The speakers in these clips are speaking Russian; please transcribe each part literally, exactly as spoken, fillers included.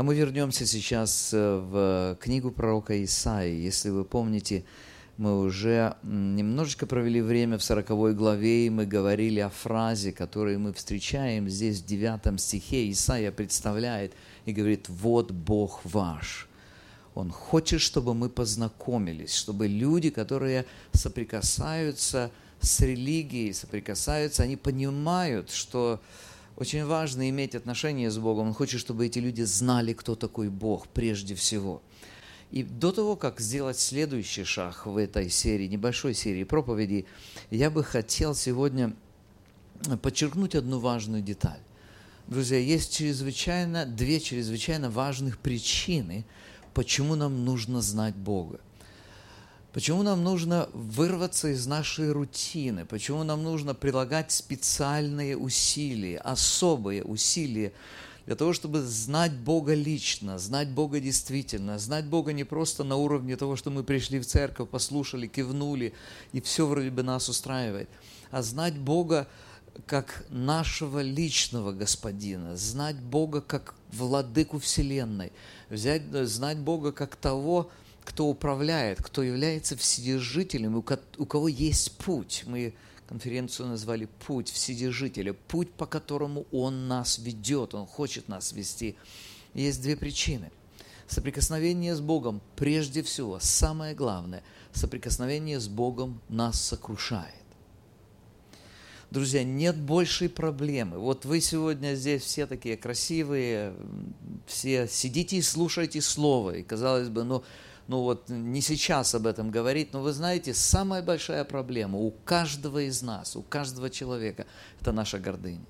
мы вернемся сейчас в книгу пророка Исаии. Если вы помните, мы уже немножечко провели время в сороковой главе, и мы говорили о фразе, которую мы встречаем здесь в девятом стихе. Исаия представляет и говорит: «Вот Бог ваш». Он хочет, чтобы мы познакомились, чтобы люди, которые соприкасаются с религией, соприкасаются, они понимают, что очень важно иметь отношения с Богом. Он хочет, чтобы эти люди знали, кто такой Бог прежде всего. И до того, как сделать следующий шаг в этой серии, небольшой серии проповедей, я бы хотел сегодня подчеркнуть одну важную деталь. Друзья, есть чрезвычайно, две чрезвычайно важных причины, почему нам нужно знать Бога. Почему нам нужно вырваться из нашей рутины, почему нам нужно прилагать специальные усилия, особые усилия для того, чтобы знать Бога лично, знать Бога действительно, знать Бога не просто на уровне того, что мы пришли в церковь, послушали, кивнули, и все вроде бы нас устраивает, а знать Бога как нашего личного Господина, знать Бога как владыку Вселенной, взять, знать Бога как того, кто управляет, кто является вседержителем, у кого есть путь. Мы конференцию назвали «Путь Вседержителя», путь, по которому Он нас ведет, Он хочет нас вести. Есть две причины. Соприкосновение с Богом, прежде всего, самое главное, соприкосновение с Богом нас сокрушает. Друзья, нет большей проблемы. Вот вы сегодня здесь все такие красивые, все сидите и слушаете Слово, и, казалось бы, ну, ну вот не сейчас об этом говорить, но вы знаете, самая большая проблема у каждого из нас, у каждого человека – это наша гордыня.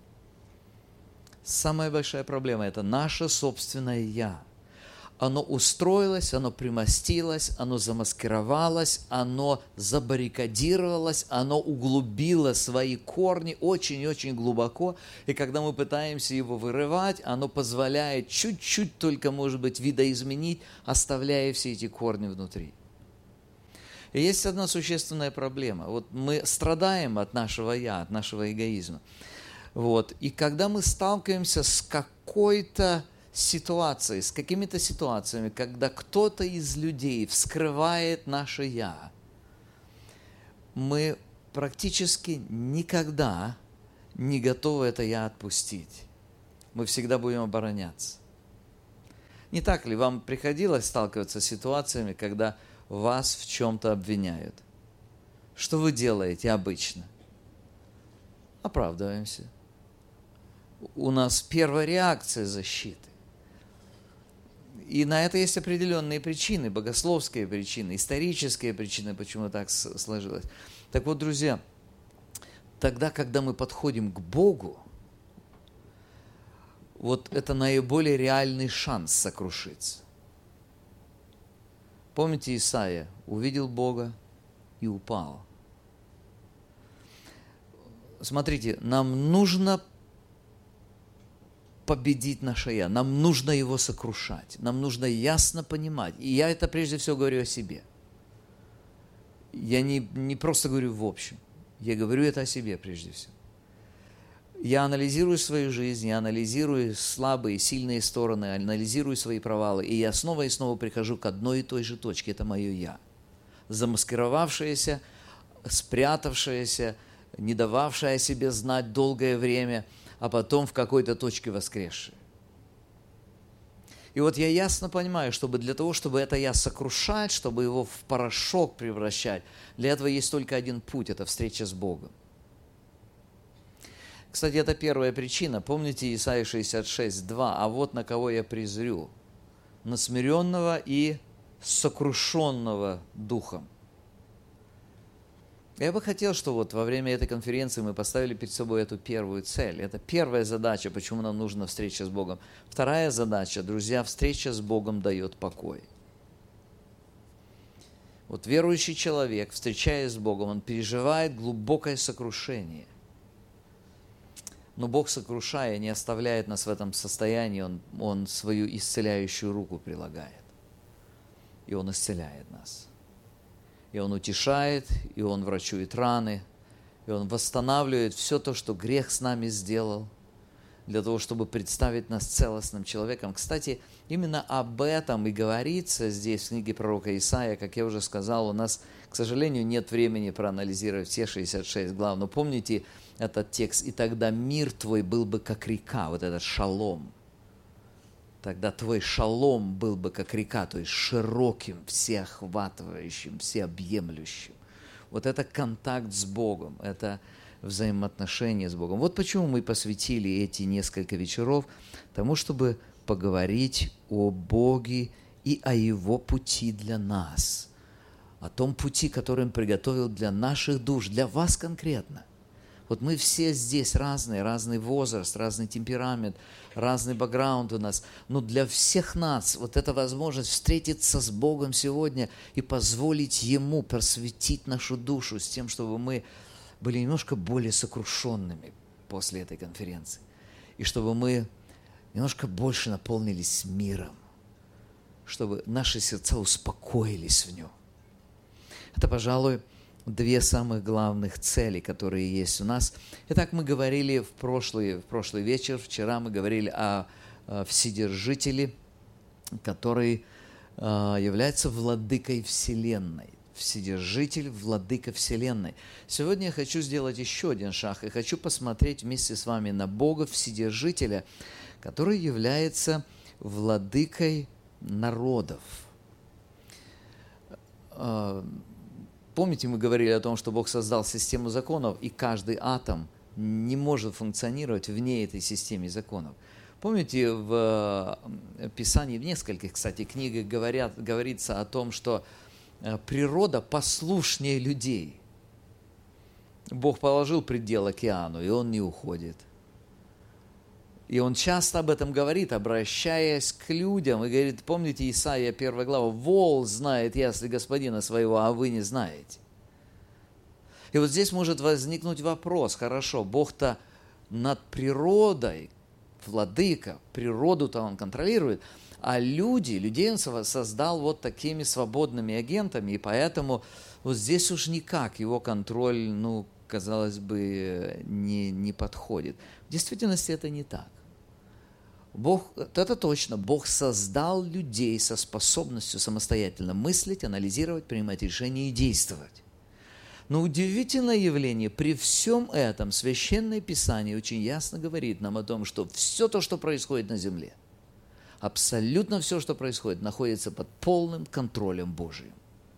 Самая большая проблема – это наше собственное «я». Оно устроилось, оно примостилось, оно замаскировалось, оно забаррикадировалось, оно углубило свои корни очень-очень глубоко. И когда мы пытаемся его вырывать, оно позволяет чуть-чуть только, может быть, видоизменить, оставляя все эти корни внутри. И есть одна существенная проблема. Вот мы страдаем от нашего «я», от нашего эгоизма. Вот. И когда мы сталкиваемся с какой-то ситуации, с какими-то ситуациями, когда кто-то из людей вскрывает наше «я», мы практически никогда не готовы это «я» отпустить. Мы всегда будем обороняться. Не так ли вам приходилось сталкиваться с ситуациями, когда вас в чем-то обвиняют? Что вы делаете обычно? Оправдываемся. У нас первая реакция защиты. И на это есть определенные причины, богословские причины, исторические причины, почему так сложилось. Так вот, друзья, тогда, когда мы подходим к Богу, вот это наиболее реальный шанс сокрушиться. Помните, Исаия увидел Бога и упал. Смотрите, нам нужно победить наше «я». Нам нужно его сокрушать. Нам нужно ясно понимать. И я это прежде всего говорю о себе. Я не, не просто говорю в общем. Я говорю это о себе прежде всего. Я анализирую свою жизнь, я анализирую слабые, сильные стороны, анализирую свои провалы. И я снова и снова прихожу к одной и той же точке. Это мое «я». Замаскировавшееся, спрятавшееся, не дававшее о себе знать долгое время, а потом в какой-то точке воскресшее. И вот я ясно понимаю, чтобы для того, чтобы это «я» сокрушать, чтобы его в порошок превращать, для этого есть только один путь – это встреча с Богом. Кстати, это первая причина. Помните Исайя шестьдесят шесть, два. «А вот на кого я презрю, на смиренного и сокрушенного духом». Я бы хотел, чтобы вот во время этой конференции мы поставили перед собой эту первую цель. Это первая задача, почему нам нужна встреча с Богом. Вторая задача, друзья, встреча с Богом дает покой. Вот верующий человек, встречаясь с Богом, он переживает глубокое сокрушение. Но Бог, сокрушая, не оставляет нас в этом состоянии, Он, он свою исцеляющую руку прилагает. И Он исцеляет нас. И Он утешает, и Он врачует раны, и Он восстанавливает все то, что грех с нами сделал. для того, чтобы представить нас целостным человеком. Кстати, именно об этом и говорится здесь, в книге пророка Исаия. Как я уже сказал, у нас, к сожалению, нет времени проанализировать все шестьдесят шесть глав. Но помните этот текст: «И тогда мир твой был бы как река», вот этот шалом. Тогда твой шалом был бы как река, то есть широким, всеохватывающим, всеобъемлющим. Вот это контакт с Богом, это взаимоотношения с Богом. Вот почему мы посвятили эти несколько вечеров тому, чтобы поговорить о Боге и о Его пути для нас, о том пути, который Он приготовил для наших душ, для вас конкретно. Вот мы все здесь разные, разный возраст, разный темперамент, разный бэкграунд у нас. Но для всех нас вот эта возможность встретиться с Богом сегодня и позволить Ему просветить нашу душу с тем, чтобы мы были немножко более сокрушенными после этой конференции. И чтобы мы немножко больше наполнились миром, чтобы наши сердца успокоились в нем. Это, пожалуй, две самых главных цели, которые есть у нас. Итак, мы говорили в прошлый, в прошлый вечер, вчера мы говорили о, о Вседержителе, который э, является владыкой Вселенной. Вседержитель, владыка Вселенной. Сегодня я хочу сделать еще один шаг и хочу посмотреть вместе с вами на Бога Вседержителя, который является владыкой народов. Помните, мы говорили о том, что Бог создал систему законов, и каждый атом не может функционировать вне этой системы законов. Помните, в Писании, в нескольких, кстати, книгах говорят, говорится о том, что природа послушнее людей. Бог положил предел океану, и он не уходит. И он часто об этом говорит, обращаясь к людям, и говорит, помните Исаия первая глава: «Вол знает ясли господина своего, а вы не знаете». И вот здесь может возникнуть вопрос: хорошо, Бог-то над природой, владыка, природу-то он контролирует, а люди, людей он создал вот такими свободными агентами, и поэтому вот здесь уж никак его контроль, ну, казалось бы, не, не подходит. В действительности это не так. Бог, это точно, Бог создал людей со способностью самостоятельно мыслить, анализировать, принимать решения и действовать. Но удивительное явление, при всем этом Священное Писание очень ясно говорит нам о том, что все то, что происходит на земле, абсолютно все, что происходит, находится под полным контролем Божиим.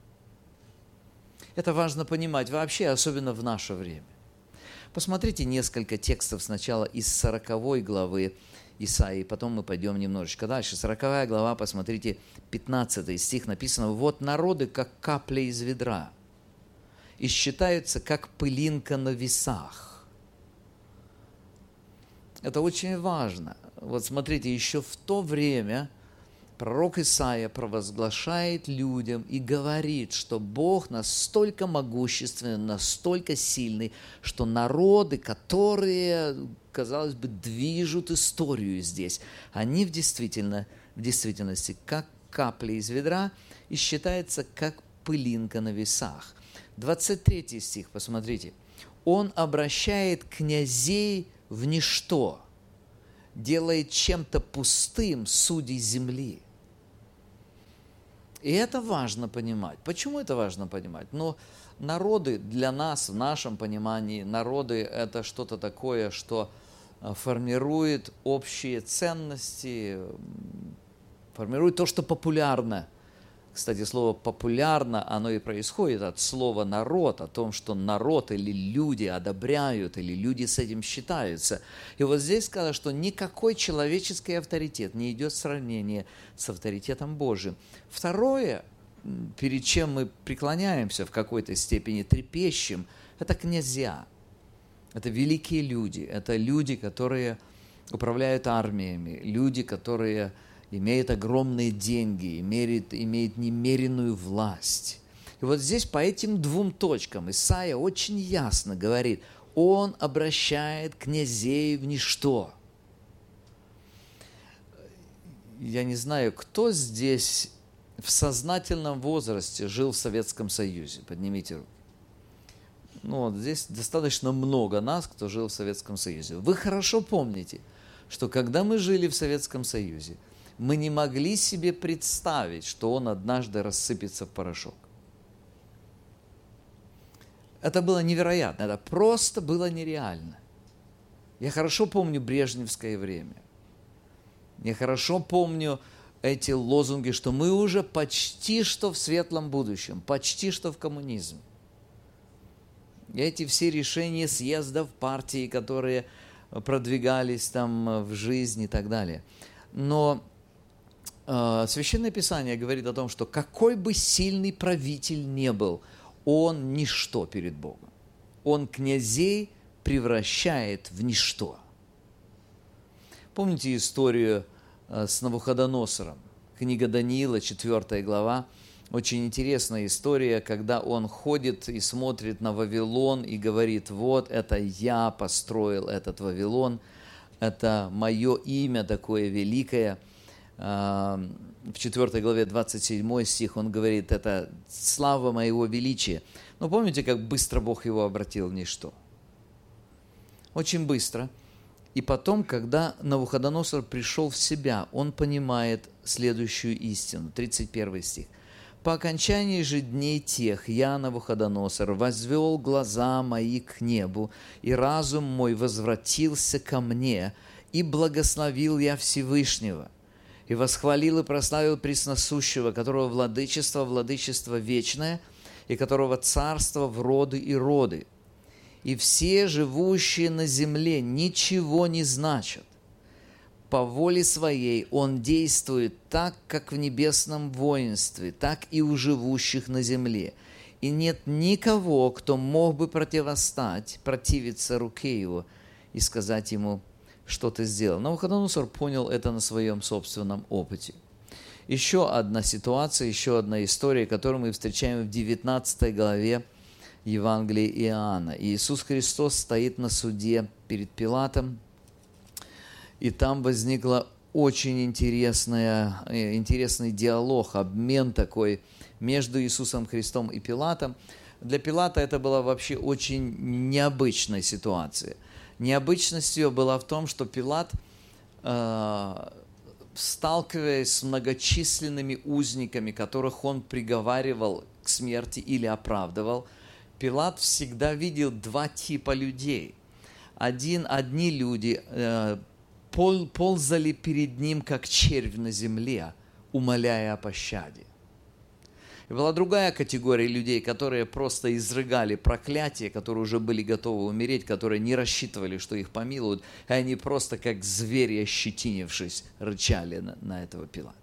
Это важно понимать вообще, особенно в наше время. Посмотрите несколько текстов сначала из сороковой главы Исаии, потом мы пойдем немножечко дальше. сороковая глава, посмотрите, пятнадцатый стих написано: «Вот народы, как капля из ведра, и считаются, как пылинка на весах». Это очень важно. Вот смотрите, еще в то время пророк Исаия провозглашает людям и говорит, что Бог настолько могущественный, настолько сильный, что народы, которые, казалось бы, движут историю здесь, они в, действительно, в действительности как капли из ведра и считаются как пылинка на весах. двадцать третий стих, посмотрите. «Он обращает князей в ничто, делает чем-то пустым судей земли». И это важно понимать. Почему это важно понимать? Ну, народы для нас, в нашем понимании, народы – это что-то такое, что формирует общие ценности, формирует то, что популярно. Кстати, слово «популярно», оно и происходит от слова «народ», о том, что народ или люди одобряют, или люди с этим считаются. И вот здесь сказано, что никакой человеческий авторитет не идет в сравнение с авторитетом Божиим. Второе, перед чем мы преклоняемся в какой-то степени, трепещем, это князья. Это великие люди, это люди, которые управляют армиями, люди, которые имеет огромные деньги, имеет, имеет немеренную власть. И вот здесь по этим двум точкам Исаия очень ясно говорит: он обращает князей в ничто. Я не знаю, кто здесь в сознательном возрасте жил в Советском Союзе. Поднимите руку. Ну, вот здесь достаточно много нас, кто жил в Советском Союзе. Вы хорошо помните, что когда мы жили в Советском Союзе, мы не могли себе представить, что он однажды рассыпется в порошок. Это было невероятно, это просто было нереально. Я хорошо помню брежневское время. Я хорошо помню эти лозунги, что мы уже почти что в светлом будущем, почти что в коммунизме. И эти все решения съездов партии, которые продвигались там в жизнь и так далее. Но э, Священное Писание говорит о том, что какой бы сильный правитель не был, он ничто перед Богом. Он князей превращает в ничто. Помните историю с Навуходоносором? Книга Даниила, четвёртая глава. Очень интересная история, когда он ходит и смотрит на Вавилон и говорит: вот это я построил этот Вавилон, это мое имя такое великое. В четвёртой главе двадцать седьмой стих он говорит: это слава моего величия. Но помните, как быстро Бог его обратил в ничто? Очень быстро. И потом, когда Навуходоносор пришел в себя, он понимает следующую истину. тридцать первый стих. «По окончании же дней тех я, Навуходоносор, возвел глаза мои к небу, и разум мой возвратился ко мне, и благословил я Всевышнего, и восхвалил и прославил Пресносущего, которого владычество, владычество вечное, и которого царство в роды и роды. И все живущие на земле ничего не значат. По воле своей он действует так, как в небесном воинстве, так и у живущих на земле. И нет никого, кто мог бы противостать, противиться руке его и сказать ему, что ты сделал». Навуходоносор понял это на своем собственном опыте. Еще одна ситуация, еще одна история, которую мы встречаем в девятнадцатой главе Евангелия Иоанна. Иисус Христос стоит на суде перед Пилатом, и там возникла очень интересная, интересный диалог, обмен такой между Иисусом Христом и Пилатом. Для Пилата это была вообще очень необычная ситуация. Необычность ее была в том, что Пилат, э, сталкиваясь с многочисленными узниками, которых он приговаривал к смерти или оправдывал, Пилат всегда видел два типа людей. Один, одни люди э, пол, ползали перед ним, как червь на земле, умоляя о пощаде. И была другая категория людей, которые просто изрыгали проклятия, которые уже были готовы умереть, которые не рассчитывали, что их помилуют, и они просто, как звери, ощетинившись, рычали на, на этого Пилата.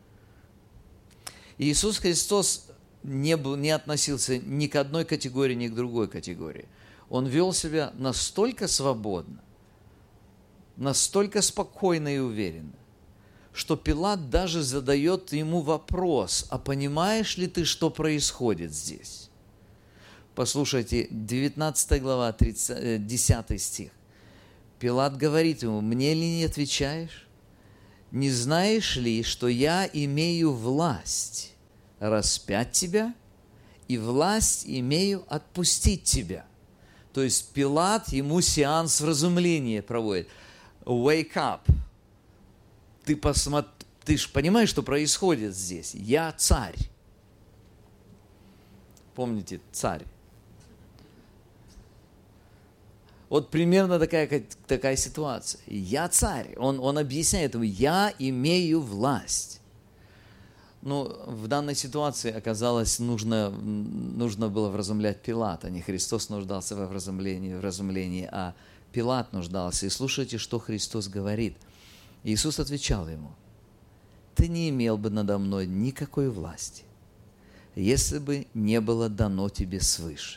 И Иисус Христос не, был, не относился ни к одной категории, ни к другой категории. Он вел себя настолько свободно, настолько спокойно и уверенно, что Пилат даже задает ему вопрос: а понимаешь ли ты, что происходит здесь? Послушайте, девятнадцатая глава, тридцать, десятый стих. Пилат говорит ему: мне ли не отвечаешь? Не знаешь ли, что я имею власть распять тебя, и власть имею отпустить тебя? То есть Пилат ему сеанс вразумления проводит. Wake up. Ты, посмотри, ты же понимаешь, что происходит здесь? Я царь. Помните, царь. Вот примерно такая, такая ситуация. Я царь. Он, он объясняет ему: я имею власть. Ну, в данной ситуации оказалось, нужно, нужно было вразумлять Пилата. Не Христос нуждался во вразумлении, вразумлении, а Пилат нуждался. И слушайте, что Христос говорит. Иисус отвечал ему: ты не имел бы надо мной никакой власти, если бы не было дано тебе свыше.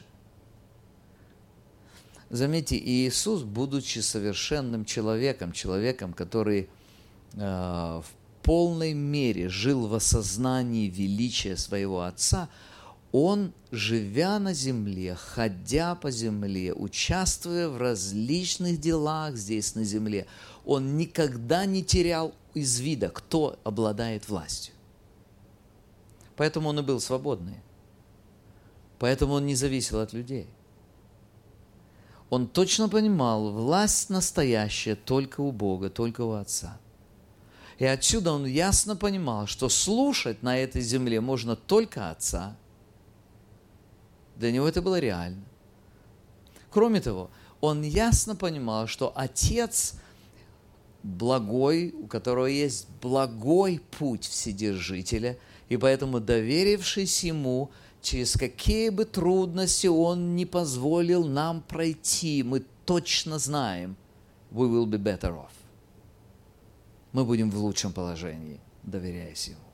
Заметьте, Иисус, будучи совершенным человеком, человеком, который э, в полной мере жил в осознании величия своего Отца, Он, живя на земле, ходя по земле, участвуя в различных делах здесь на земле, Он никогда не терял из вида, кто обладает властью. Поэтому Он и был свободный. Поэтому Он не зависел от людей. Он точно понимал, власть настоящая только у Бога, только у Отца. И отсюда он ясно понимал, что слушать на этой земле можно только Отца. Для него это было реально. Кроме того, он ясно понимал, что Отец благой, у которого есть благой путь Вседержителя, и поэтому, доверившись Ему, через какие бы трудности Он не позволил нам пройти, мы точно знаем, we will be better off. Мы будем в лучшем положении, доверяясь Ему.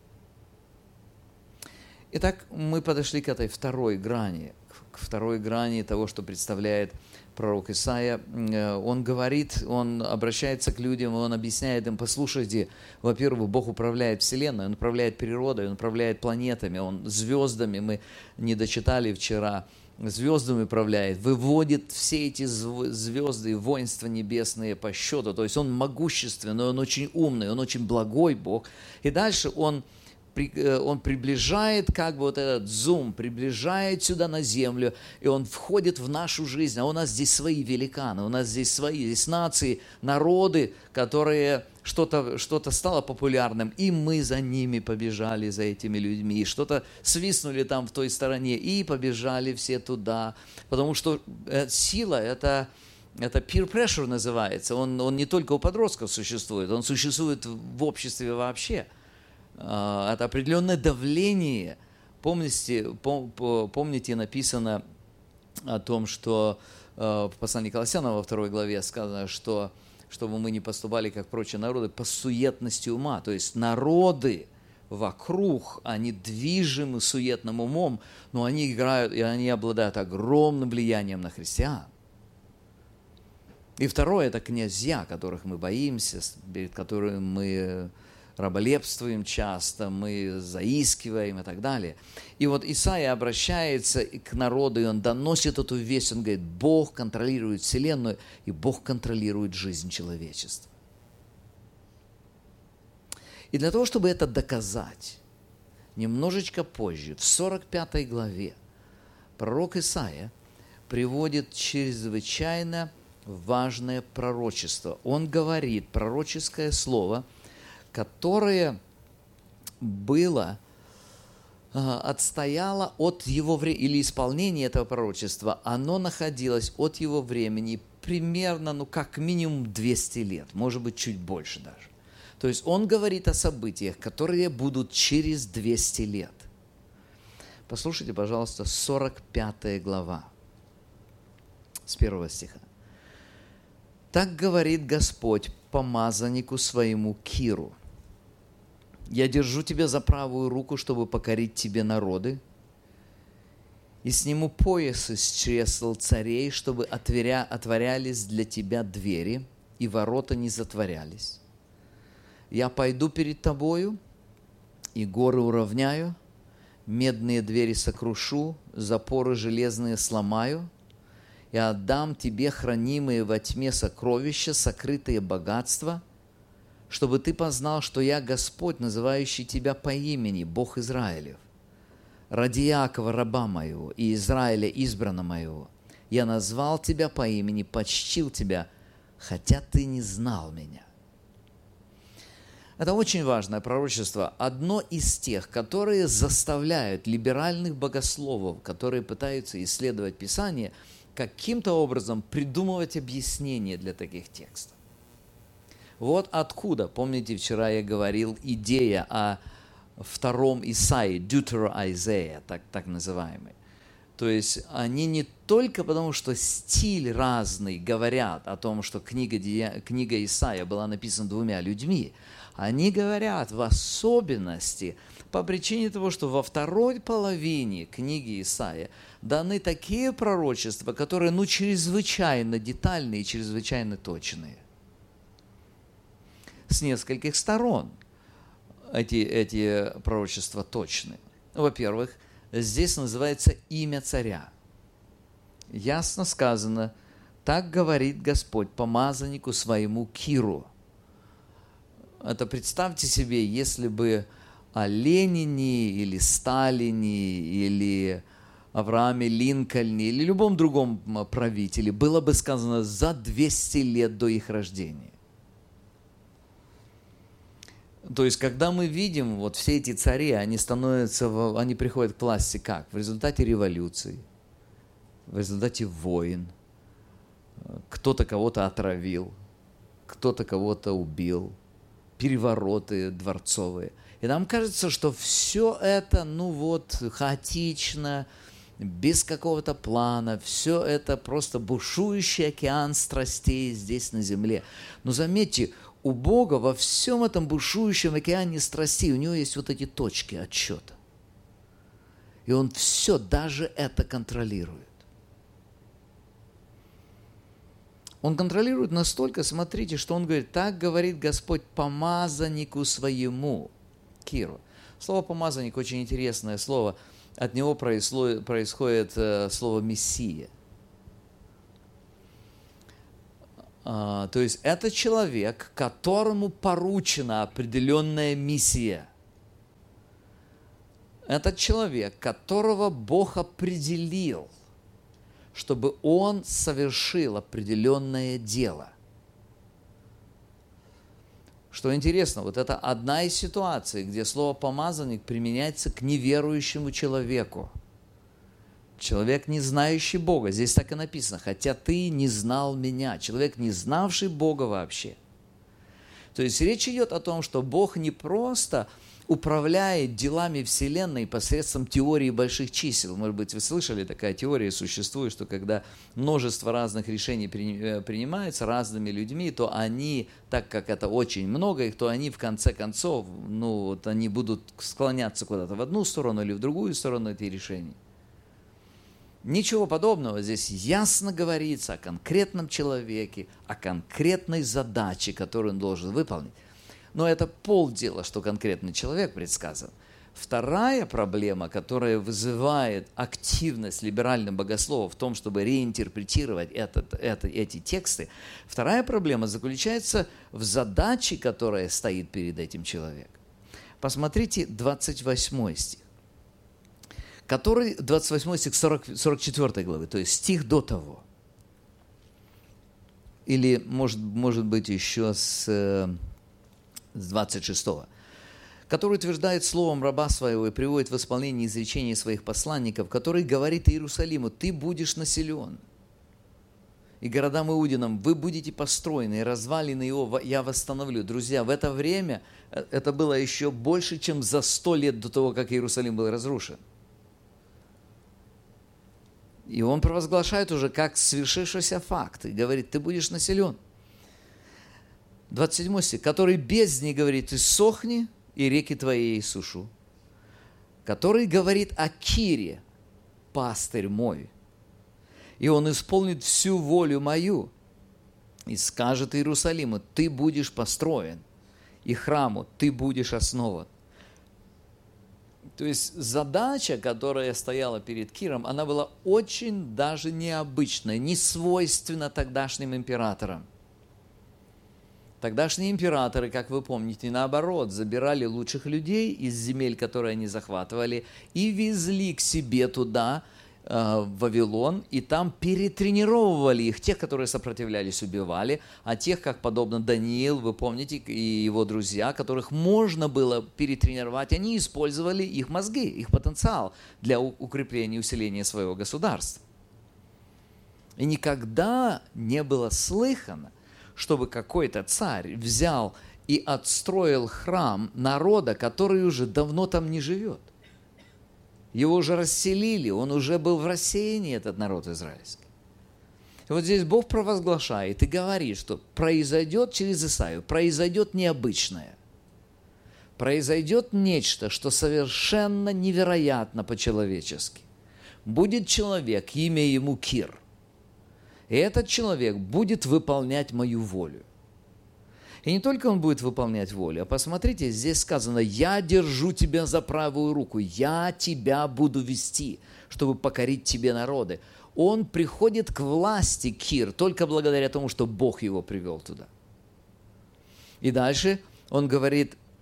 Итак, мы подошли к этой второй грани, к второй грани того, что представляет пророк Исаия. Он говорит, он обращается к людям, он объясняет им: послушайте, во-первых, Бог управляет Вселенной, Он управляет природой, Он управляет планетами, Он звездами, мы не дочитали вчера, звездами управляет, выводит все эти звезды и воинства небесные по счету. То есть Он могущественный, Он очень умный, Он очень благой Бог. И дальше Он Он приближает, как бы вот этот зум, приближает сюда на землю, и он входит в нашу жизнь. А у нас здесь свои великаны, у нас здесь свои, здесь нации, народы, которые что-то что-то стало популярным, и мы за ними побежали, за этими людьми, и что-то свистнули там в той стороне, и побежали все туда. Потому что сила – это... Это peer pressure называется. Он, он не только у подростков существует, он существует в обществе вообще. Это определенное давление. Помните, помните, написано о том, что в послании к Колоссянам во второй главе сказано, что чтобы мы не поступали, как прочие народы, по суетности ума. То есть народы вокруг, они движимы суетным умом, но они играют, и они обладают огромным влиянием на христиан. И второе – это князья, которых мы боимся, перед которыми мы раболепствуем часто, мы заискиваем и так далее. И вот Исаия обращается к народу, и он доносит эту весть, он говорит: Бог контролирует Вселенную, и Бог контролирует жизнь человечества. И для того, чтобы это доказать, немножечко позже, в сорок пятой главе, пророк Исаия приводит чрезвычайно важное пророчество. Он говорит пророческое слово, которое было, отстояло от его времени, или исполнение этого пророчества, оно находилось от его времени примерно, ну, как минимум двести лет, может быть, чуть больше даже. То есть он говорит о событиях, которые будут через двести лет. Послушайте, пожалуйста, сорок пятая глава, с первого стиха. «Так говорит Господь помазаннику своему Киру: я держу тебя за правую руку, чтобы покорить тебе народы, и сниму пояс из чресл царей, чтобы отворя, отворялись для тебя двери, и ворота не затворялись. Я пойду перед тобою, и горы уравняю, медные двери сокрушу, запоры железные сломаю, и отдам тебе хранимые во тьме сокровища, сокрытые богатства, чтобы ты познал, что я Господь, называющий тебя по имени, Бог Израилев. Ради Иакова, раба моего, и Израиля, избрана моего, я назвал тебя по имени, почтил тебя, хотя ты не знал меня». Это очень важное пророчество, одно из тех, которые заставляют либеральных богословов, которые пытаются исследовать Писание, каким-то образом придумывать объяснения для таких текстов. Вот откуда, помните, вчера я говорил, идея о втором Исаии, Deutero-Isaiah, так, так называемый. То есть они не только потому, что стиль разный, говорят о том, что книга, книга Исаия была написана двумя людьми, они говорят в особенности по причине того, что во второй половине книги Исаия даны такие пророчества, которые, ну, чрезвычайно детальные и чрезвычайно точные. С нескольких сторон эти, эти пророчества точны. Во-первых, здесь называется имя царя. Ясно сказано: так говорит Господь помазаннику своему Киру. Это представьте себе, если бы о Ленине или Сталине или Аврааме Линкольне или любом другом правителе было бы сказано за двести лет до их рождения. То есть, когда мы видим вот все эти цари, они становятся, они приходят к власти как? В результате революции, в результате войн. Кто-то кого-то отравил, кто-то кого-то убил, перевороты дворцовые. И нам кажется, что все это, ну вот, хаотично, без какого-то плана, все это просто бушующий океан страстей здесь на земле. Но заметьте, у Бога во всем этом бушующем океане страстей у него есть вот эти точки отсчета. И он все, даже это контролирует. Он контролирует настолько, смотрите, что он говорит, так говорит Господь помазаннику своему, Киру. Слово помазанник очень интересное слово. От него происходит слово Мессия. То есть это человек, которому поручена определенная миссия. Это человек, которого Бог определил, чтобы он совершил определенное дело. Что интересно, вот это одна из ситуаций, где слово «помазанник» применяется к неверующему человеку. Человек, не знающий Бога. Здесь так и написано, хотя ты не знал меня. Человек, не знавший Бога вообще. То есть речь идет о том, что Бог не просто управляет делами Вселенной посредством теории больших чисел. Может быть, вы слышали, такая теория существует, что когда множество разных решений принимается разными людьми, то они, так как это очень много их, то они в конце концов, ну, вот они будут склоняться куда-то в одну сторону или в другую сторону этих решений. Ничего подобного. Здесь ясно говорится о конкретном человеке, о конкретной задаче, которую он должен выполнить. Но это полдела, что конкретный человек предсказан. Вторая проблема, которая вызывает активность либеральных богословов в том, чтобы реинтерпретировать этот, это, эти тексты, вторая проблема заключается в задаче, которая стоит перед этим человеком. Посмотрите двадцать восьмой стих. Который, двадцать восьмой стих сорок, сорок четвёртой главы, то есть стих до того. Или, может, может быть, еще с, с двадцать шестого. Который утверждает словом раба своего и приводит в исполнение изречения своих посланников, который говорит Иерусалиму, ты будешь населен. И городам Иудинам вы будете построены, и развалины его я восстановлю. Друзья, в это время, это было еще больше, чем за сто лет до того, как Иерусалим был разрушен. И он провозглашает уже как свершившийся факт. И говорит, ты будешь населен. двадцать седьмой стих. Который бездни говорит, иссохни, и реки твои иссушу. Который говорит о Кире, пастырь мой. И он исполнит всю волю мою. И скажет Иерусалиму, ты будешь построен. И храму ты будешь основан. То есть задача, которая стояла перед Киром, она была очень даже необычная, не свойственна тогдашним императорам. Тогдашние императоры, как вы помните, наоборот, забирали лучших людей из земель, которые они захватывали, и везли к себе туда, в Вавилон, и там перетренировывали их. Тех, которые сопротивлялись, убивали, а тех, как подобно Даниил, вы помните, и его друзья, которых можно было перетренировать, они использовали их мозги, их потенциал для укрепления и усиления своего государства. И никогда не было слыхано, чтобы какой-то царь взял и отстроил храм народа, который уже давно там не живет. Его уже расселили, он уже был в рассеянии, этот народ израильский. И вот здесь Бог провозглашает и говорит, что произойдет через Исаию, произойдет необычное. Произойдет нечто, что совершенно невероятно по-человечески. Будет человек, имя ему Кир. И этот человек будет выполнять мою волю. И не только он будет выполнять волю, а посмотрите, здесь сказано, я держу тебя за правую руку, я тебя буду вести, чтобы покорить тебе народы. Он приходит к власти, Кир, только благодаря тому, что Бог его привел туда. И дальше он говорит,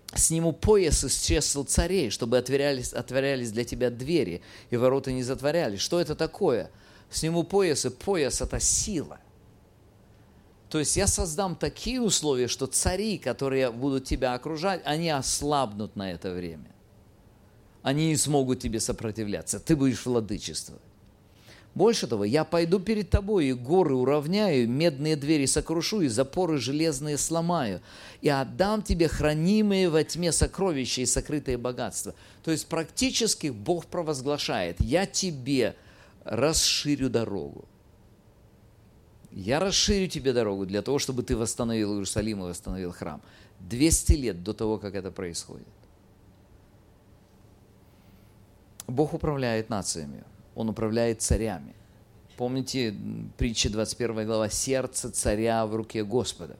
Сниму пояс из чресл царей, чтобы отворялись, отворялись для тебя двери, и ворота не затворялись. Что это такое? Сниму пояс, и пояс – это сила. То есть я создам такие условия, что цари, которые будут тебя окружать, они ослабнут на это время. Они не смогут тебе сопротивляться. Ты будешь владычествовать. Больше того, я пойду перед тобой, и горы уравняю, медные двери сокрушу, и запоры железные сломаю, и отдам тебе хранимые во тьме сокровища и сокрытые богатства. То есть практически Бог провозглашает: я тебе расширю дорогу. Я расширю тебе дорогу для того, чтобы ты восстановил Иерусалим и восстановил храм. двести лет до того, как это происходит. Бог управляет нациями. Он управляет царями. Помните притча двадцать первая глава: «Сердце царя в руке Господа».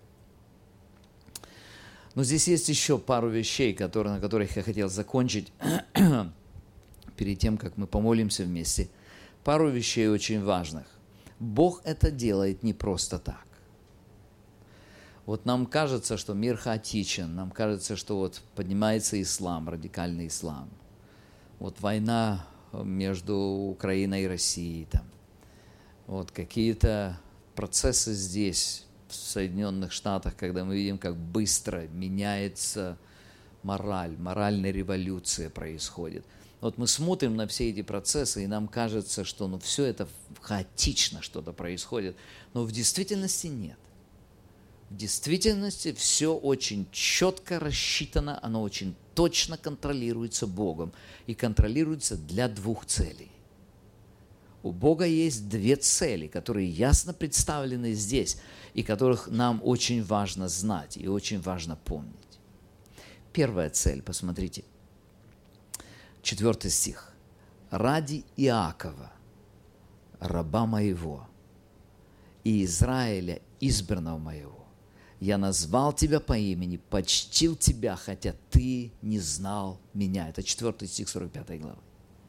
Но здесь есть еще пару вещей, которые, на которых я хотел закончить перед тем, как мы помолимся вместе. Пару вещей очень важных. Бог это делает не просто так. Вот нам кажется, что мир хаотичен, нам кажется, что вот поднимается ислам, радикальный ислам. Вот война между Украиной и Россией, там, вот какие-то процессы здесь, в Соединенных Штатах, когда мы видим, как быстро меняется мораль, моральная революция происходит. Вот мы смотрим на все эти процессы, и нам кажется, что ну, все это хаотично что-то происходит, но в действительности нет. В действительности все очень четко рассчитано, оно очень точно контролируется Богом и контролируется для двух целей. У Бога есть две цели, которые ясно представлены здесь и которых нам очень важно знать и очень важно помнить. Первая цель, посмотрите, четвертый стих. «Ради Иакова, раба моего, и Израиля, избранного моего, я назвал тебя по имени, почтил тебя, хотя ты не знал меня». Это четвертый стих сорок пятой главы.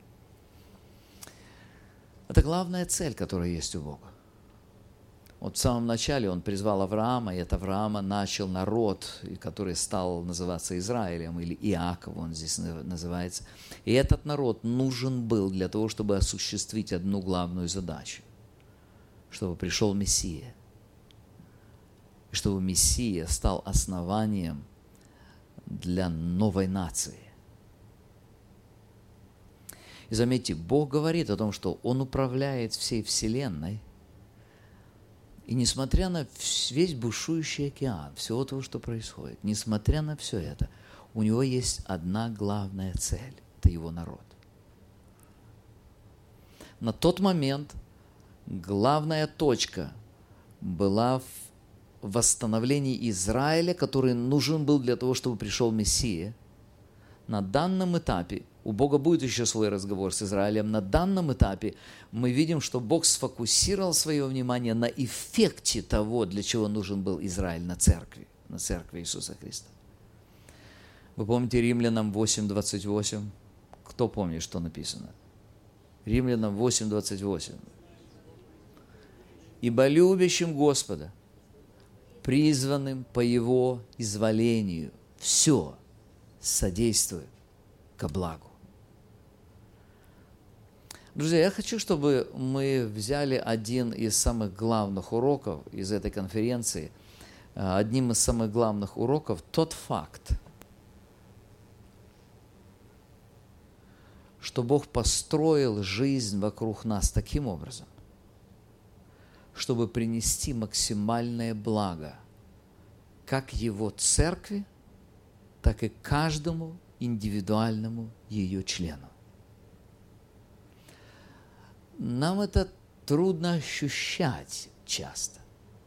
Это главная цель, которая есть у Бога. Вот в самом начале Он призвал Авраама, и от Авраама начал народ, который стал называться Израилем, или Иаков он здесь называется. И этот народ нужен был для того, чтобы осуществить одну главную задачу, чтобы пришел Мессия. И чтобы Мессия стал основанием для новой нации. И заметьте, Бог говорит о том, что Он управляет всей вселенной. И несмотря на весь бушующий океан, всего того, что происходит, несмотря на все это, у Него есть одна главная цель – это Его народ. На тот момент главная точка была в восстановлении Израиля, который нужен был для того, чтобы пришел Мессия. На данном этапе, у Бога будет еще свой разговор с Израилем, на данном этапе мы видим, что Бог сфокусировал свое внимание на эффекте того, для чего нужен был Израиль, на церкви, на церкви Иисуса Христа. Вы помните Римлянам восемь двадцать восемь? Кто помнит, что написано? Римлянам восемь двадцать восемь. «Ибо любящим Господа, призванным по Его изволению, все содействует ко благу». Друзья, я хочу, чтобы мы взяли один из самых главных уроков из этой конференции. Одним из самых главных уроков тот факт, что Бог построил жизнь вокруг нас таким образом, чтобы принести максимальное благо как Его церкви, так и каждому индивидуальному ее члену. Нам это трудно ощущать часто.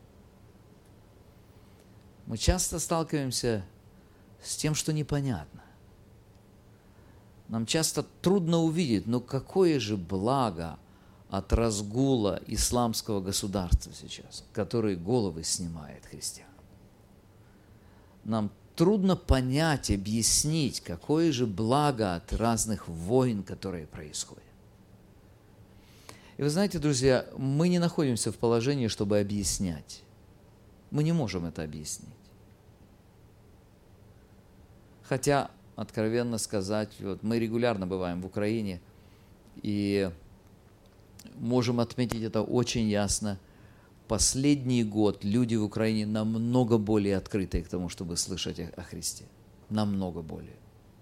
Мы часто сталкиваемся с тем, что непонятно. Нам часто трудно увидеть, ну какое же благо от разгула исламского государства сейчас, который головы снимает христиан. Нам трудно понять, объяснить, какое же благо от разных войн, которые происходят. И вы знаете, друзья, мы не находимся в положении, чтобы объяснять. Мы не можем это объяснить. Хотя, откровенно сказать, вот мы регулярно бываем в Украине, и можем отметить это очень ясно. Последний год люди в Украине намного более открыты к тому, чтобы слышать о Христе. Намного более.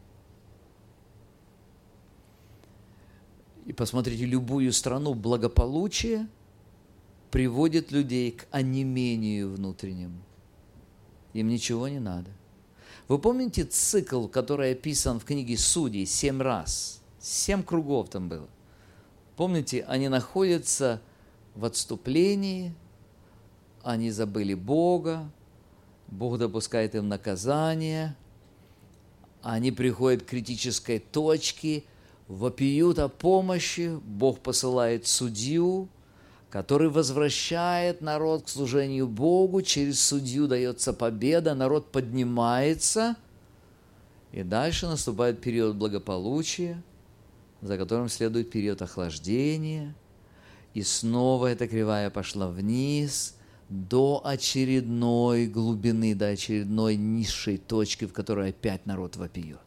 И посмотрите, любую страну благополучие приводит людей к онемению внутреннему. Им ничего не надо. Вы помните цикл, который описан в книге Судей семь раз? Семь кругов там было. Помните, они находятся в отступлении, они забыли Бога, Бог допускает им наказание, они приходят к критической точке, вопиют о помощи, Бог посылает судью, который возвращает народ к служению Богу, через судью дается победа, народ поднимается, и дальше наступает период благополучия, за которым следует период охлаждения, и снова эта кривая пошла вниз до очередной глубины, до очередной низшей точки, в которой опять народ вопиет.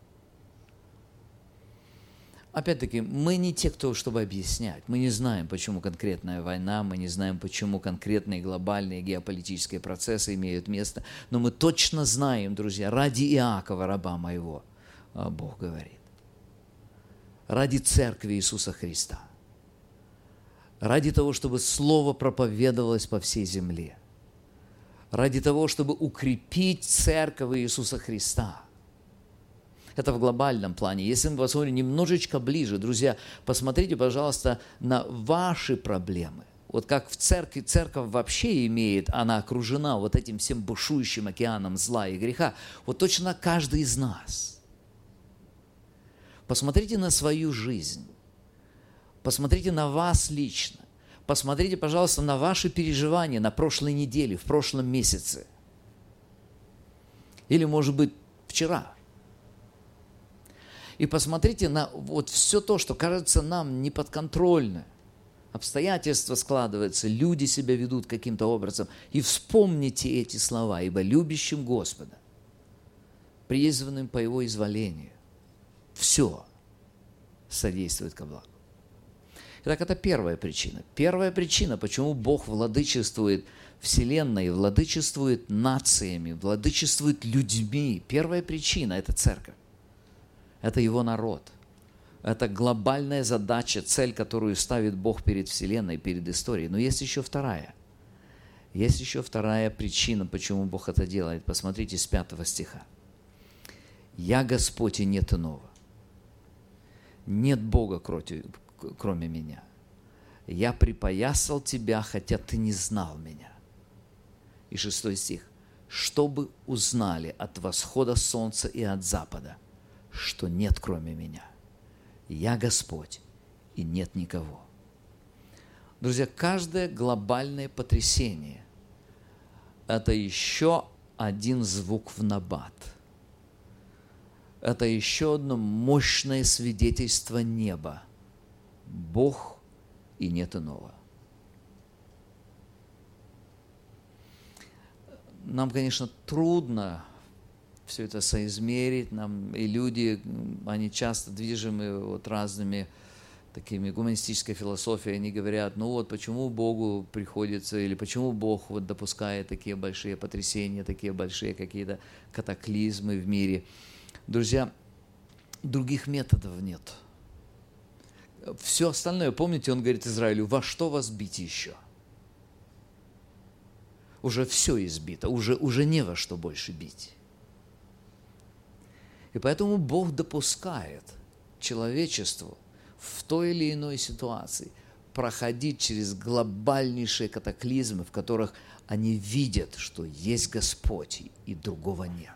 Опять-таки, мы не те, кто, чтобы объяснять. Мы не знаем, почему конкретная война, мы не знаем, почему конкретные глобальные геополитические процессы имеют место. Но мы точно знаем, друзья, ради Иакова, раба моего, Бог говорит. Ради Церкви Иисуса Христа. Ради того, чтобы Слово проповедовалось по всей земле. Ради того, чтобы укрепить Церковь Иисуса Христа. Это в глобальном плане. Если мы посмотрим немножечко ближе, друзья, посмотрите, пожалуйста, на ваши проблемы. Вот как в церкви, церковь вообще имеет, она окружена вот этим всем бушующим океаном зла и греха. Вот точно каждый из нас. Посмотрите на свою жизнь. Посмотрите на вас лично. Посмотрите, пожалуйста, на ваши переживания на прошлой неделе, в прошлом месяце. Или, может быть, вчера. И посмотрите на вот все то, что кажется нам неподконтрольно. Обстоятельства складываются, люди себя ведут каким-то образом. И вспомните эти слова, ибо любящим Господа, призванным по Его изволению, все содействует ко благу. Итак, это первая причина. Первая причина, почему Бог владычествует Вселенной, владычествует нациями, владычествует людьми. Первая причина – это церковь. Это Его народ. Это глобальная задача, цель, которую ставит Бог перед Вселенной, перед историей. Но есть еще вторая. Есть еще вторая причина, почему Бог это делает. Посмотрите с пятого стиха. «Я Господь, и нет иного. Нет Бога, кроме меня. Я припоясал тебя, хотя ты не знал меня». И шестой стих. «Чтобы узнали от восхода солнца и от запада, что нет кроме меня. Я Господь, и нет никого». Друзья, каждое глобальное потрясение – это еще один звук в набат. Это еще одно мощное свидетельство неба. Бог, и нет иного. Нам, конечно, трудно все это соизмерить, нам, и люди, они часто движимы вот разными такими гуманистической философией, они говорят, ну вот почему Богу приходится, или почему Бог вот допускает такие большие потрясения, такие большие какие-то катаклизмы в мире. Друзья, других методов нет. Все остальное, помните, он говорит Израилю, во что вас бить еще? Уже все избито, уже, уже не во что больше бить. И поэтому Бог допускает человечеству в той или иной ситуации проходить через глобальнейшие катаклизмы, в которых они видят, что есть Господь и другого нет.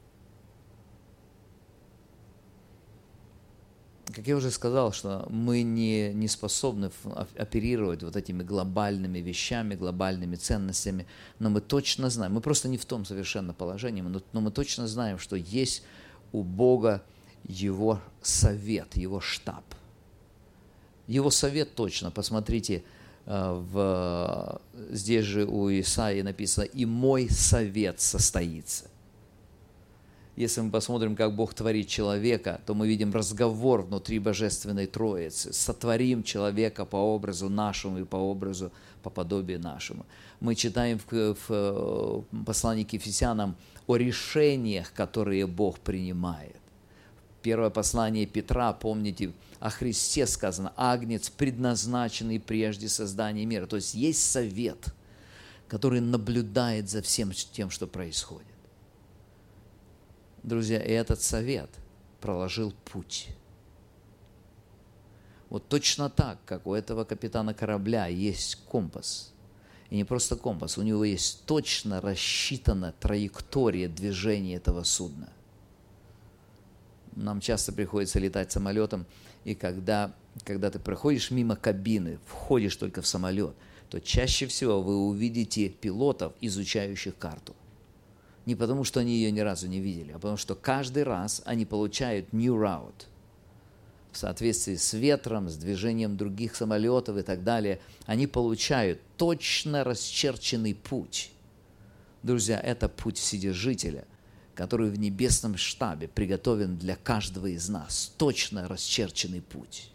Как я уже сказал, что мы не, не способны оперировать вот этими глобальными вещами, глобальными ценностями, но мы точно знаем, мы просто не в том совершенно положении, но, но мы точно знаем, что есть у Бога Его совет, Его штаб. Его совет точно, посмотрите, в, здесь же у Исаии написано, «И мой совет состоится». Если мы посмотрим, как Бог творит человека, то мы видим разговор внутри Божественной Троицы. Сотворим человека по образу нашему и по образу, по подобию нашему. Мы читаем в, в послании к Ефесянам о решениях, которые Бог принимает. Первое послание Петра, помните, о Христе сказано: агнец, предназначенный прежде создания мира. То есть есть совет, который наблюдает за всем тем, что происходит. Друзья, и этот совет проложил путь. Вот точно так, как у этого капитана корабля есть компас. И не просто компас, у него есть точно рассчитана траектория движения этого судна. Нам часто приходится летать самолетом, и когда, когда ты проходишь мимо кабины, входишь только в самолет, то чаще всего вы увидите пилотов, изучающих карту. Не потому, что они ее ни разу не видели, а потому, что каждый раз они получают new route в соответствии с ветром, с движением других самолетов и так далее. Они получают точно расчерченный путь. Друзья, это путь Вседержителя, который в небесном штабе приготовлен для каждого из нас. Точно расчерченный путь.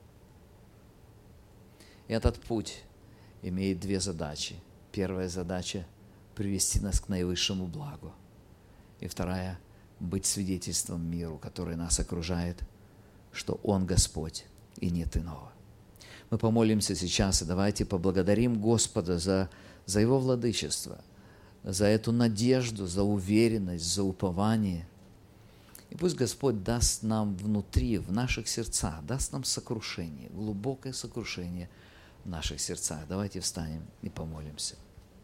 И этот путь имеет две задачи. Первая задача – привести нас к наивысшему благу. И вторая – быть свидетельством миру, который нас окружает, что Он Господь и нет иного. Мы помолимся сейчас, и давайте поблагодарим Господа за, за Его владычество, за эту надежду, за уверенность, за упование. И пусть Господь даст нам внутри, в наших сердцах, даст нам сокрушение, глубокое сокрушение в наших сердцах. Давайте встанем и помолимся.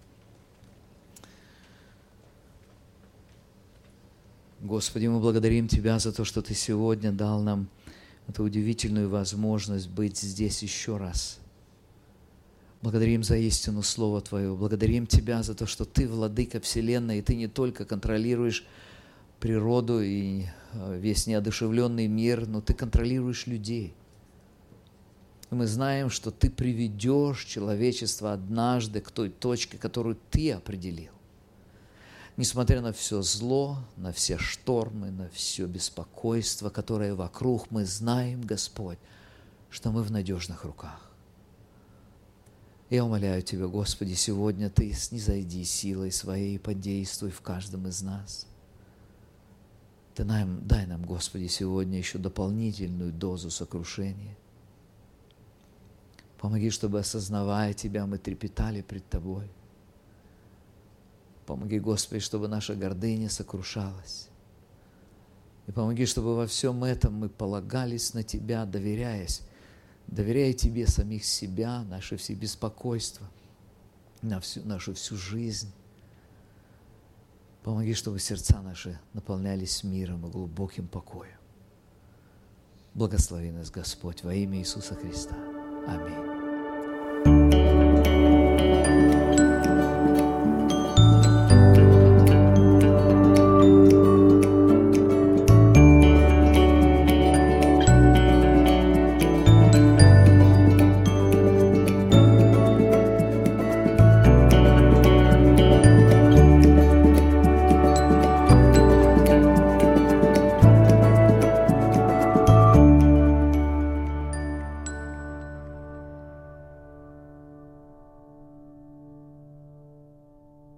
Господи, мы благодарим Тебя за то, что Ты сегодня дал нам эту удивительную возможность быть здесь еще раз. Благодарим за истину Слова Твое. Благодарим Тебя за то, что Ты владыка Вселенной, и Ты не только контролируешь природу и весь неодушевленный мир, но Ты контролируешь людей. И мы знаем, что Ты приведешь человечество однажды к той точке, которую Ты определил. Несмотря на все зло, на все штормы, на все беспокойство, которое вокруг, мы знаем, Господь, что мы в надежных руках. Я умоляю Тебя, Господи, сегодня Ты снизойди силой Своей и подействуй в каждом из нас. Ты нам, дай нам, Господи, сегодня еще дополнительную дозу сокрушения. Помоги, чтобы, осознавая Тебя, мы трепетали пред Тобой. Помоги, Господи, чтобы наша гордыня сокрушалась. И помоги, чтобы во всем этом мы полагались на Тебя, доверяясь, доверяя Тебе самих себя, наши все беспокойства, на всю, нашу всю жизнь. Помоги, чтобы сердца наши наполнялись миром и глубоким покоем. Благослови нас, Господь, во имя Иисуса Христа. Аминь.